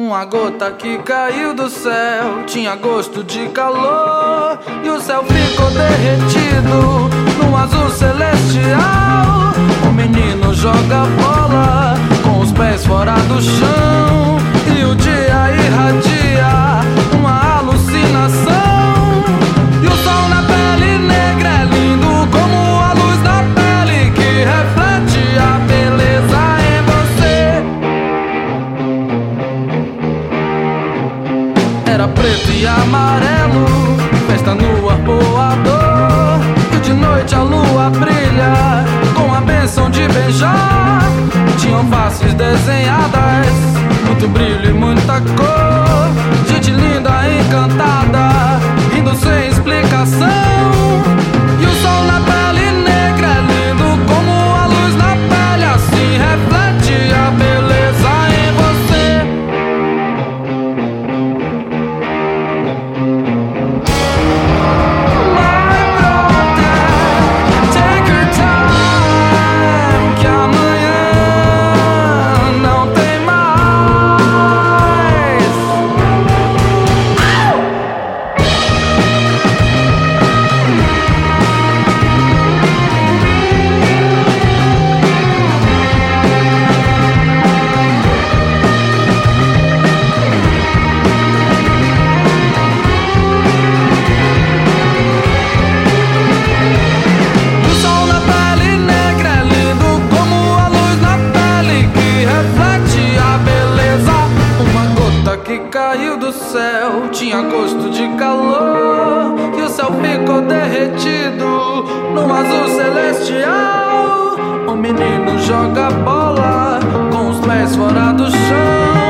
Uma gota que caiu do céu tinha gosto de calor, e o céu ficou derretido num azul celestial. O menino joga bola com os pés fora do chão, e o dia irradia uma alucinação. E o sol na pele negra é lindo como a luz na pele que reflete a beleza em você. Era preto e amarelo, festa no arpoador, e de noite a lua brilha com a bênção de beijar. Tinham faces desenhadas, muito brilho e muita cor, gente linda, encantada, rindo sem explicação. E o sol na pele negra é lindo como a luz na pele, assim reflete a beleza em você. My brother, take your time, que amanhã não tem mais. O sol na pele negra é lindo como a luz na pele que reflete a beleza. Uma gota que caiu do céu tinha gosto de calor, e o céu ficou derretido num azul celestial. O menino joga bola com os pés fora do chão,